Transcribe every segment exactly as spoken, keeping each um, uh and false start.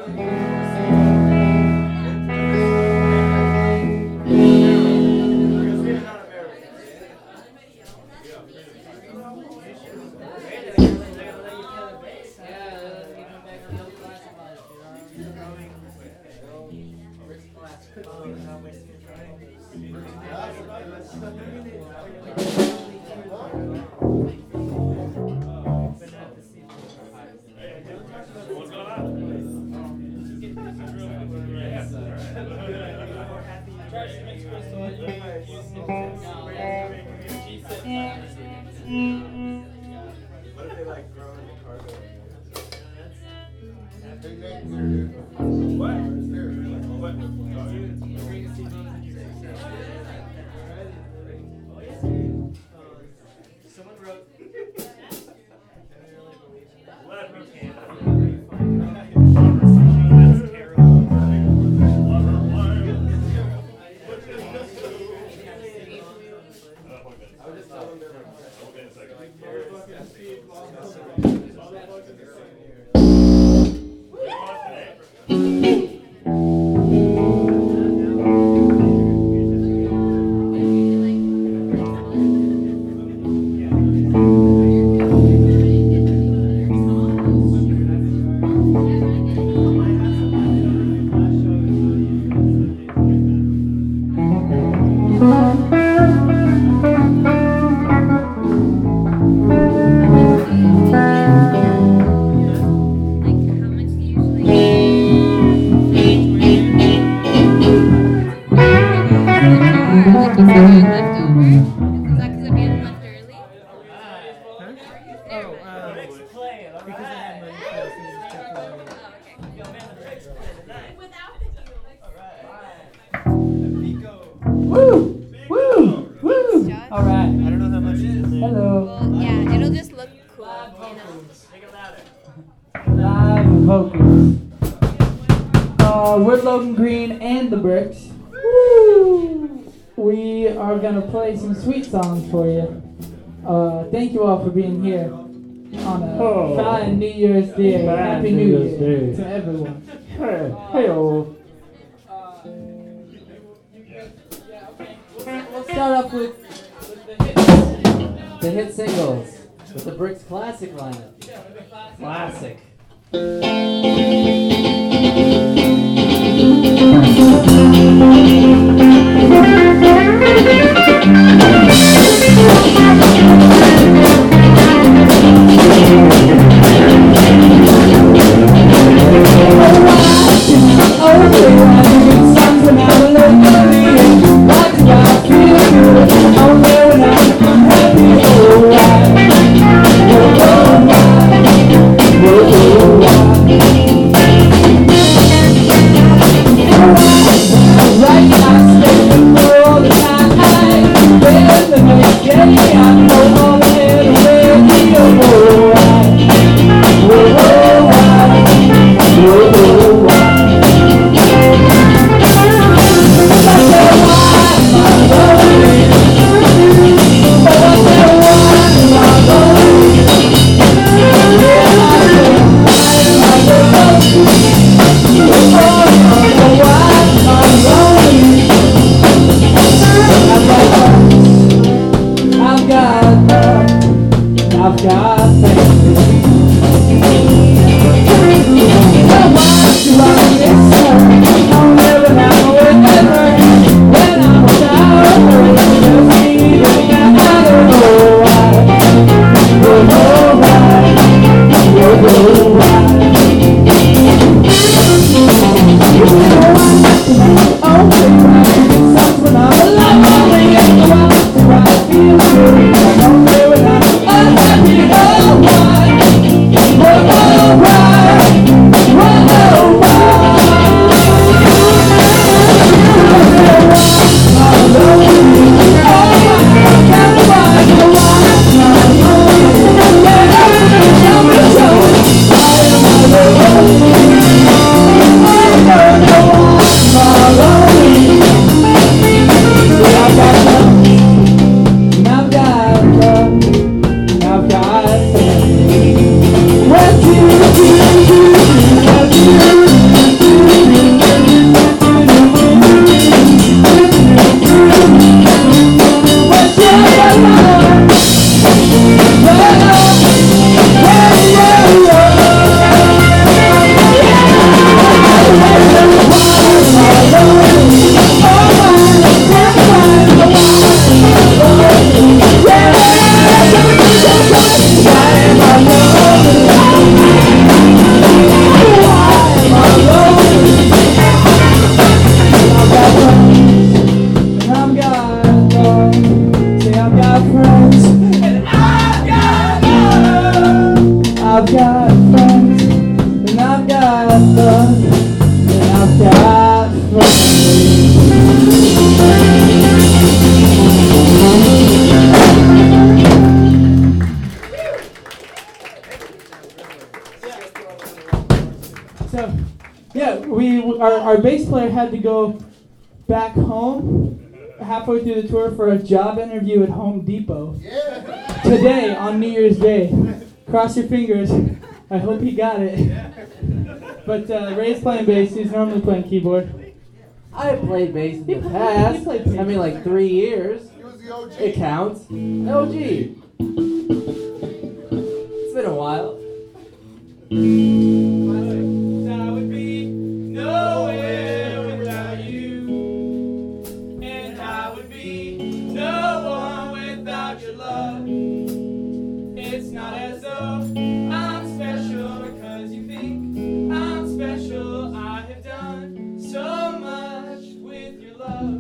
Songs for you. Uh, thank you all for being here on a oh, fine New Year's Day. Happy New, New Year Day. To everyone. Hey, hey, oh. Uh, yeah, okay. We'll, we'll start off with, with the hits. The hit singles with the Bricks Classic lineup. Yeah, with the classic. Classic. Whoa, whoa, whoa. got love, and I've got friends. So, yeah, we our, our bass player had to go back home halfway through the tour for a job interview at Home Depot. Yeah. Today, on New Year's Day. Cross your fingers. I hope he got it. But uh, Ray's playing bass. He's normally playing keyboard. I played bass in He the played- past. he played bass. I mean, like three years. He was the O G. It counts. O G. It's been a while. I would be nowhere without you, and I would be no one without your love. It's not as though I'm special because you think I'm special. I have done so much with your love.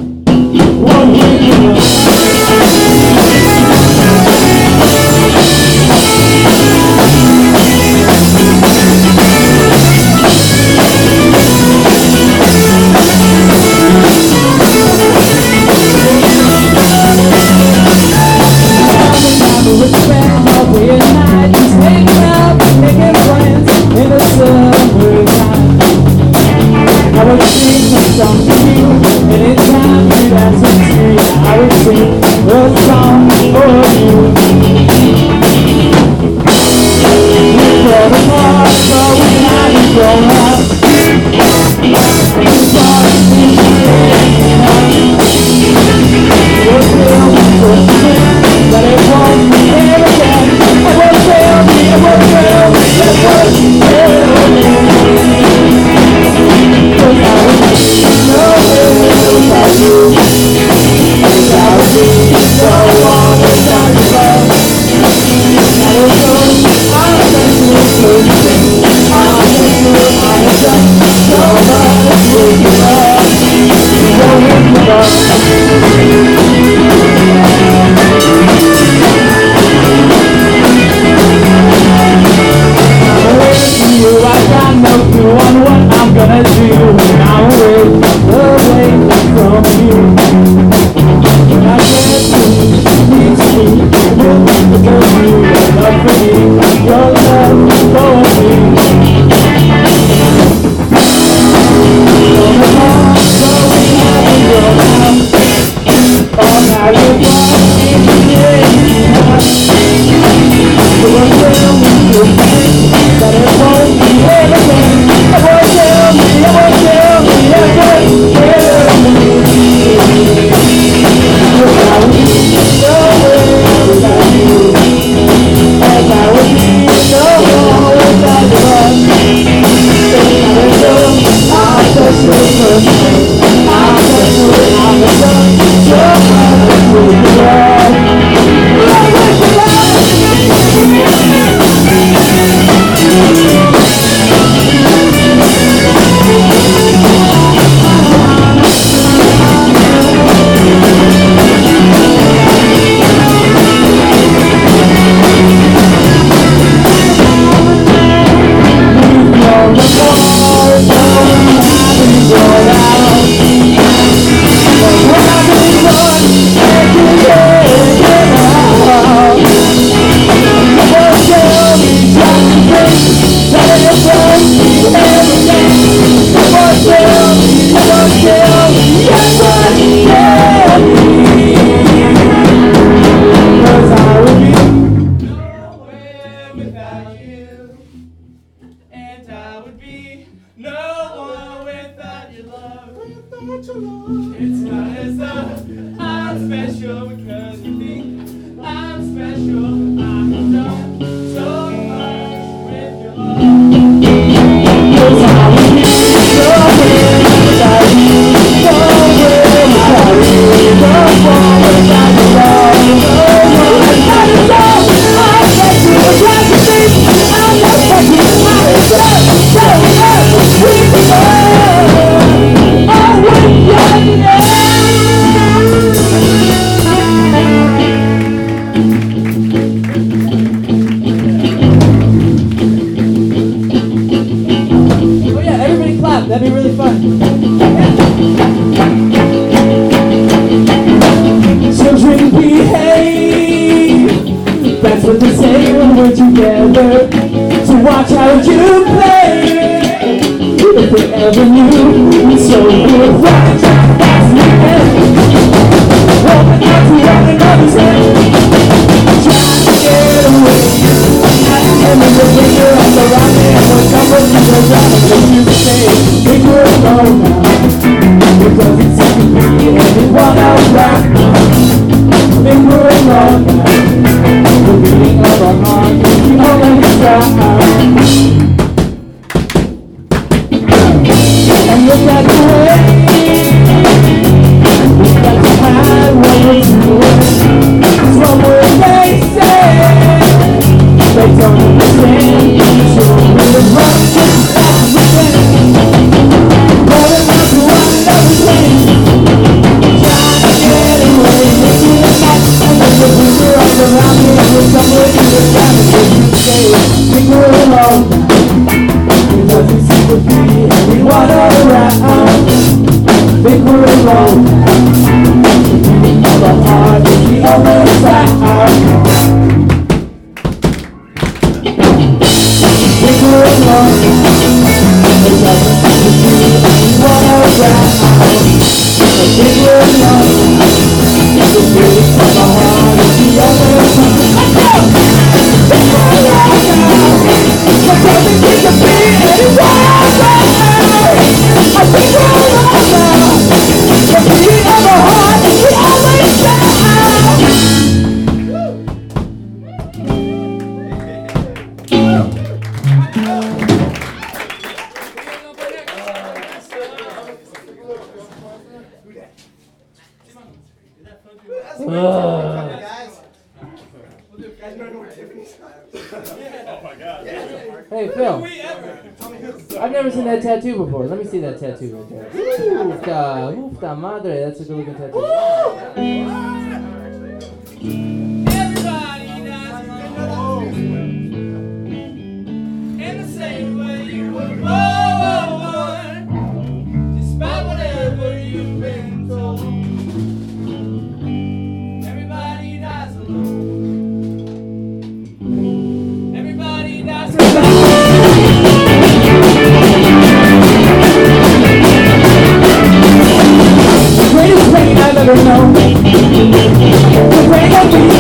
It's not as though I'm special because you think I'm special. I have done so much with your love. Cause I would be nowhere without you. Nowhere without you. No one without your love. No one without your love. I'm special, I'm special, I'm not special. I'm so, so much with your love. Oh, with your love. clap. That'd be really fun. Children behave. That's what they say when we're together. So watch how you play. If they ever knew, so we'll run just fast we can. Holding on to one another's hand. Trying to get away. And then the finger on the rock and we're coming to the ground. And you say, think we're alone now. It doesn't seem to be anyone around. Think we're alone now. The beating of our heart is the only sound. And look at the way. Look at the high way. It's what we're facing. They don't understand. So we'll run just fast we can. Holding on to one another's hand. Trying to get away into the night. And then the finger on the round and we're somewhere in the ground. And then you say, think we're alone now. It doesn't seem to be anyone around. Think we're alone now. The beating of our heart is the only sound. Think we're alone now. It doesn't seem to be anyone around. Think we're alone now. The beating of our heart is the only sound. Let's go! Think we're alone now. It doesn't seem to be anyone around. I think we're alone now. The beating of our heart is the only sound. Hey, Phil. I've never seen that tattoo before. Let me see that tattoo right there. Ufta, ufta madre. That's a good looking tattoo. Everybody dies in the same way you were born, despite whatever you've been told. Everybody dies alone. Everybody dies alone. Greatest pain I've ever known. The pain of being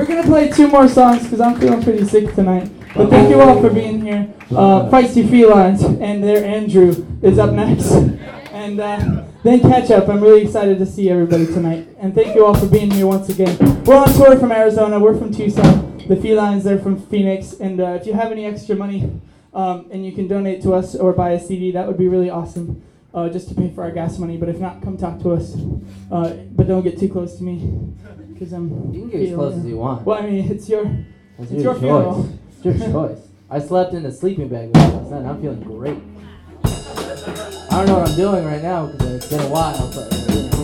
we're gonna play two more songs because I'm feeling pretty sick tonight. But thank you all for being here. Uh, Feisty Felines and their Andrew is up next. And uh, then Catch Up. I'm really excited to see everybody tonight. And thank you all for being here once again. We're on tour from Arizona. We're from Tucson. The Felines, they're from Phoenix. And uh, if you have any extra money um, and you can donate to us or buy a C D, that would be really awesome. Uh, just to pay for our gas money. But if not, come talk to us. Uh, but don't get too close to me. Because I'm... You can get as close as you want. Well, I mean, it's your... It's, it's your, your funeral. choice. It's your choice. I slept in a sleeping bag with you last night and I'm feeling great. I don't know what I'm doing right now because it's been a while, but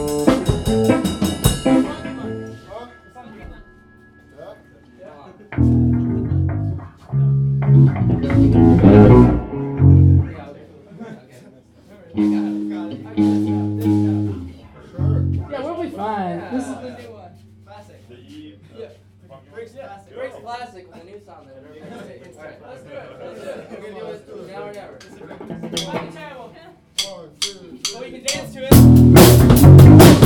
yeah, we'll be fine. This is the new one. Classic. Yeah. Breaks classic. Breaks classic with a new song that everybody Let's do it. Let's do it. We're gonna do it now or never. One, two, three. So we can dance to it.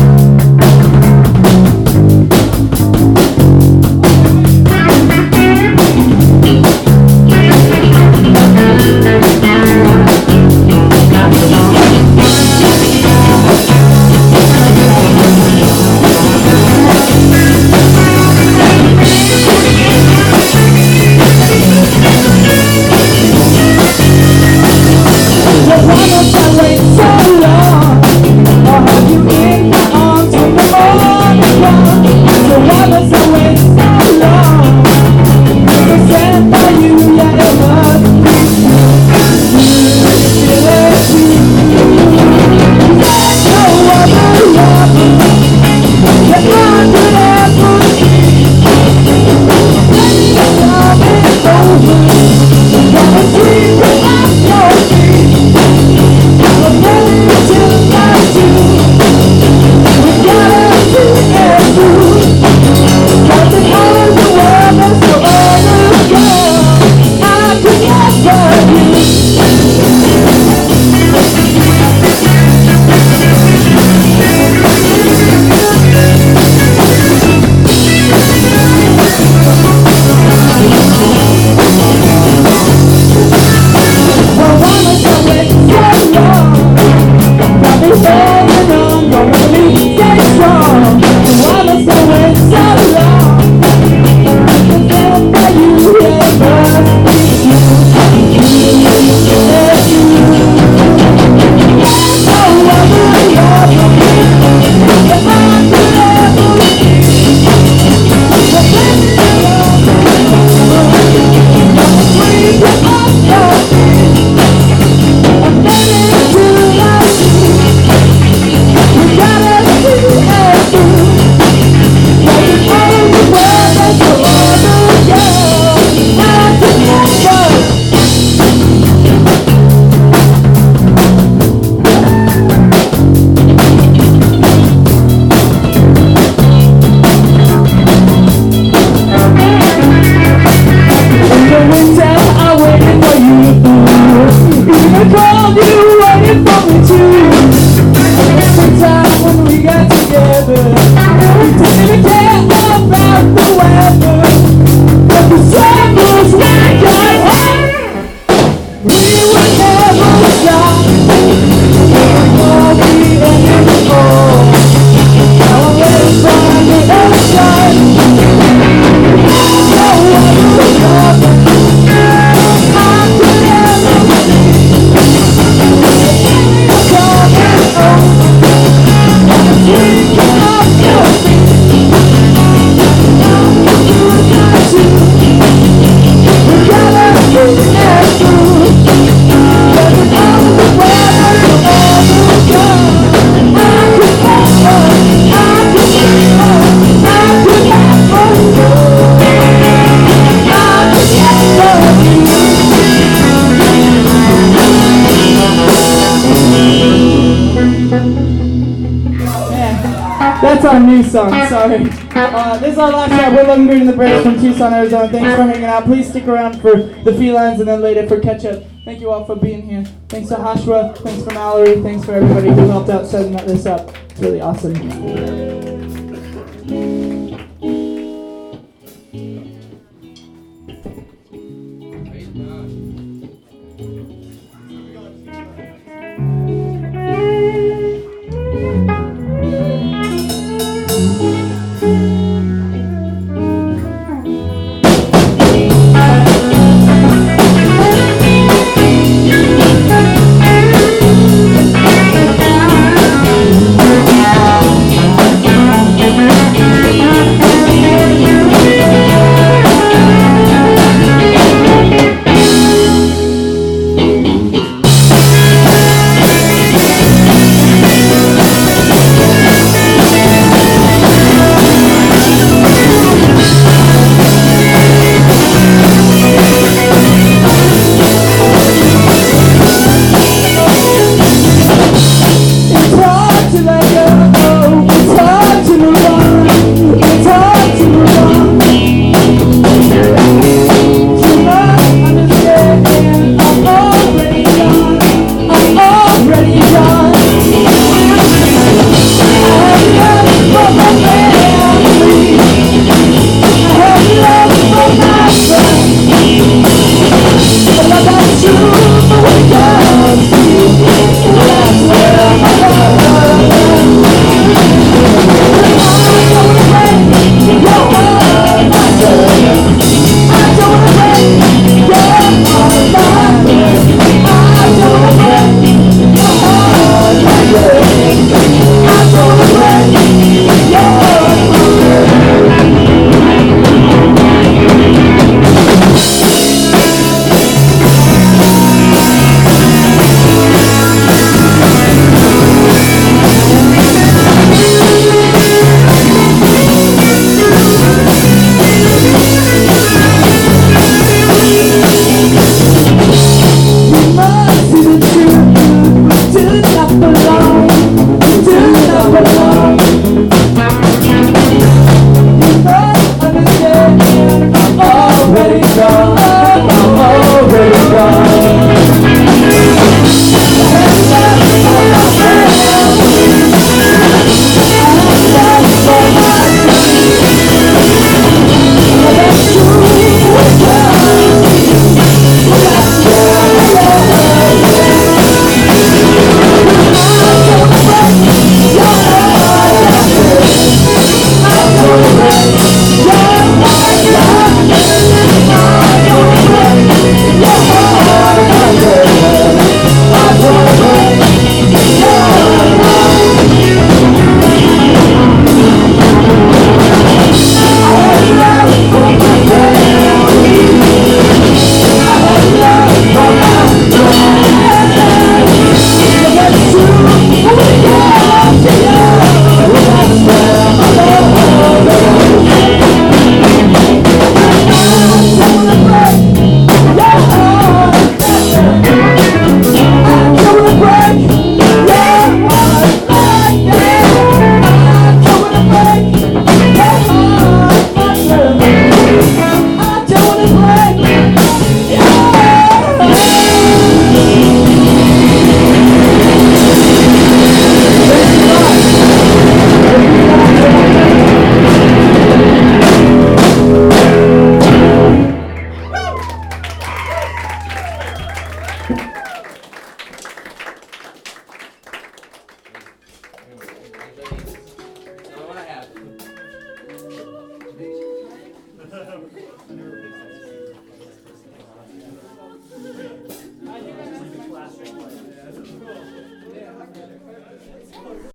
That's our new song, sorry. Uh, this is our last shot. We're Love Green in the Bridge from Tucson, Arizona. Thanks for hanging out. Please stick around for the Felines and then later for Catch Up. Thank you all for being here. Thanks to Hashwa. Thanks for Mallory. Thanks for everybody who helped out setting this up. It's really awesome.